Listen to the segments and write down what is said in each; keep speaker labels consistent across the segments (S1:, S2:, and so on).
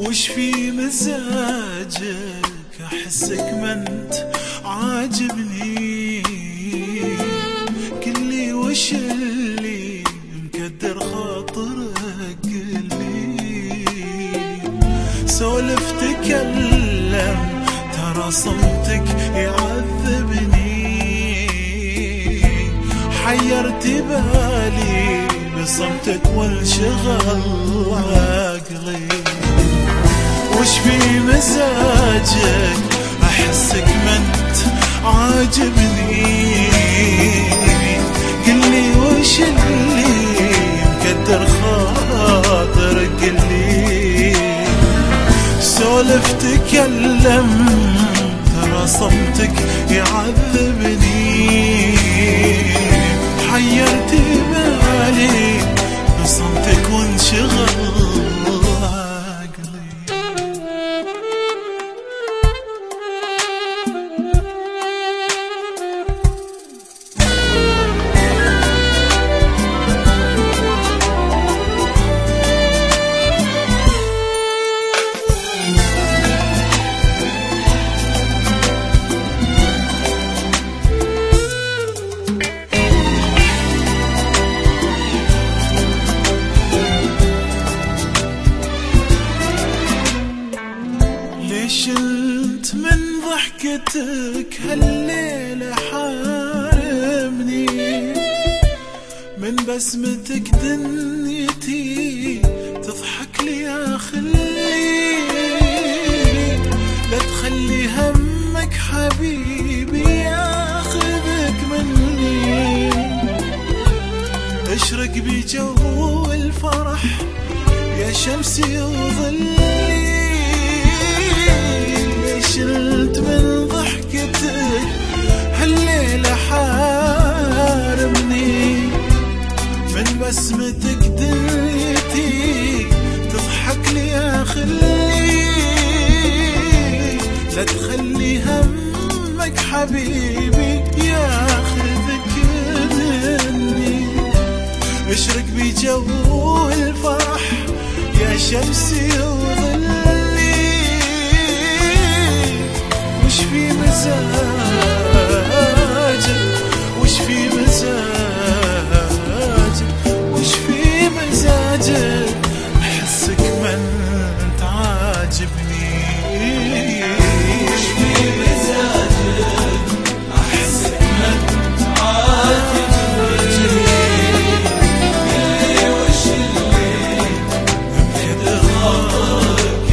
S1: وش في مزاجك احسك ما انت عاجبني، قلي وش اللي مكدر خاطرك، قلي سولف تكلم ترى صمتك يعذبني، حيرت بالي بصمتك وانشغل عقلي. وش في مزاجك احسك ما انت عاجبني، قلي وش اللي مكدر خاطرك، قلي سولف تكلم ترى صمتك يعذبني، حيرت بالي بصمتك وانشغل عقلي. ليش انت من ضحكتك هالليلة حارمني، من بسمتك دنيتي تضحك لي يا خلي، لا تخلي همك حبيبي ياخذك مني، اشرق بجو الفرح يا شمسي وظلي، شلت من ضحكتك هالليلة حارمني، من بسمتك دنيتي تضحك لي يا خلي، لا تخلي همك حبيبي ياخذك مني، اشرق بجو الفرح يا شمسي وظلي، وش في مزاجك وش في مزاجك وش في مزاجك احسك ما انت عاجبني، وش في مزاجك احسك ما انت عاجبني، قلي وش اللي مكدر خاطرك،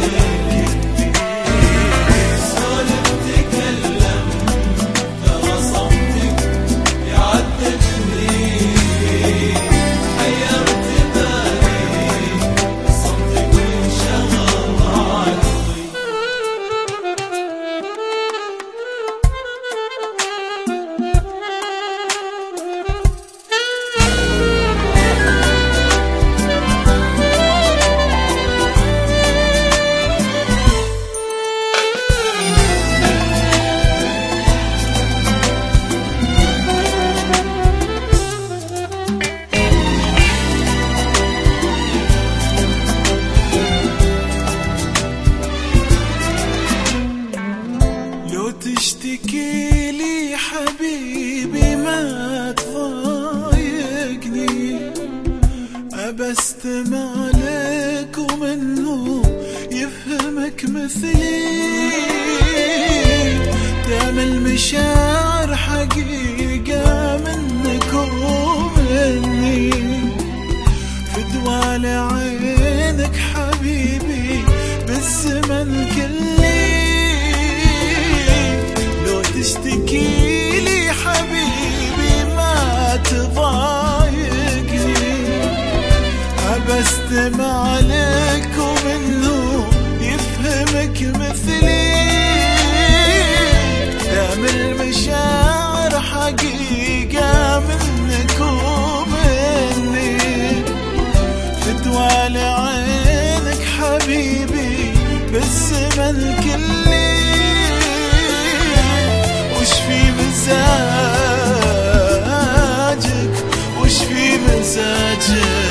S1: تشتكي لي حبيبي ما تضايقني، أبى استمع لك ومنه يفهمك مثلي، دام المشاعر حقيقة منك ومني، فدوى لعينك حبيبي بالزمن كلي، تشتكي لي حبيبي ما تضايقني، أبى استمع لك ومنه يفهمك مثلي، دام المشاعر حقيقة منك ومني، فدوى لعينك حبيبي بالزمن كلي، وش في مزاجك وش في مزاجك